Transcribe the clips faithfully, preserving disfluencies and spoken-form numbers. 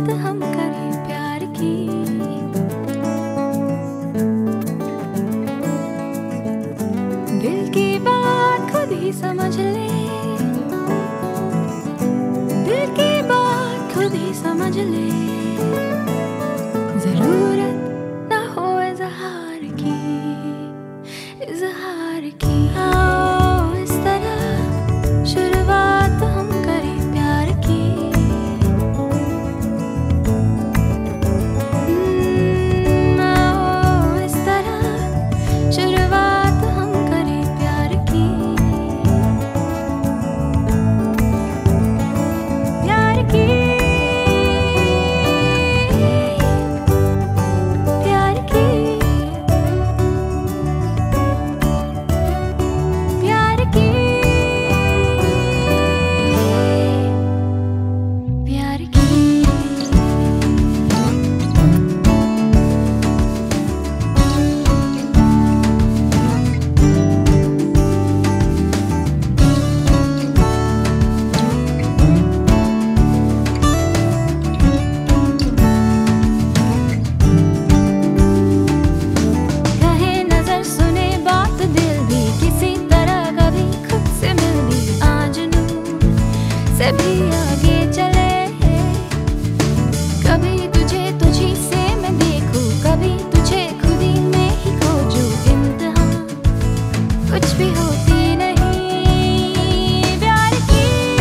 शुरुआत हम करें प्यार की। दिल की बात खुद ही समझ ले, दिल की बात खुद ही समझ ले, जरूरत ना हो इज़हार की, इज़हार की। आओ इस तरह शुरुआत हम करें प्यार की। हम्म, आओ इस तरह शुरुआत हम करें प्यार की। प्यार की, प्यार की, प्यार की, प्यार की। कहे नजर सुने बात दिल भी, किसी तरह कभी खुद से मिल भी, आज नूर से भी आगे चले। कभी तुझे तुझी से मैं देखूं, कभी तुझे खुद ही में ही खोजूं, इम्तिहान कुछ भी होती नहीं। प्यार की,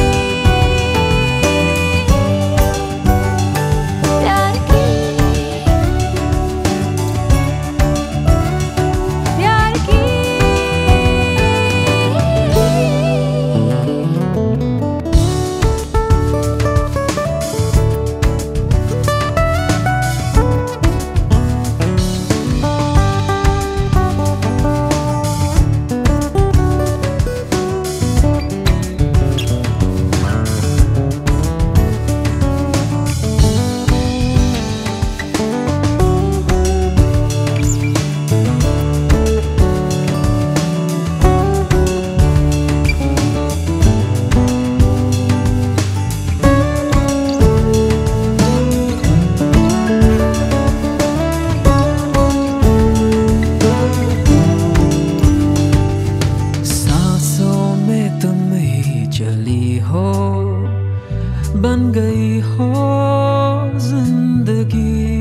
प्यार की, प्यार की। सांसों में तुम ही चली हो, बन गई हो जिंदगी।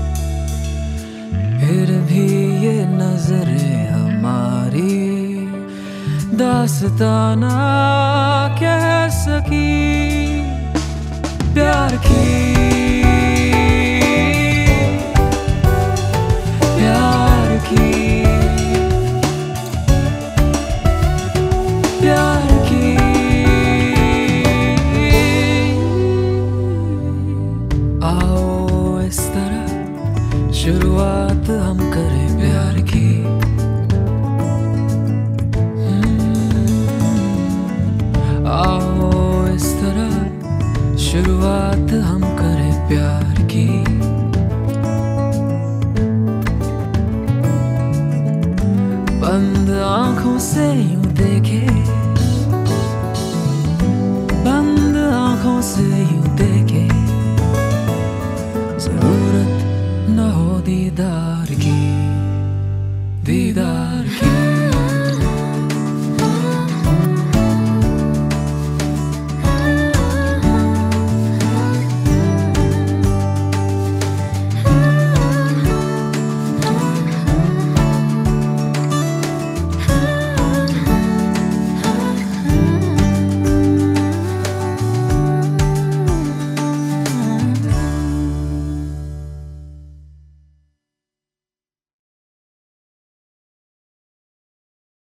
फिर भी ये नजरें हमारी दास्ताना कह सकी। प्यार की, प्यार की, प्यार की। आओ इस तरह शुरुआत हम करें प्यार की। हम्म, आओ इस तरह शुरुआत हम करें प्यार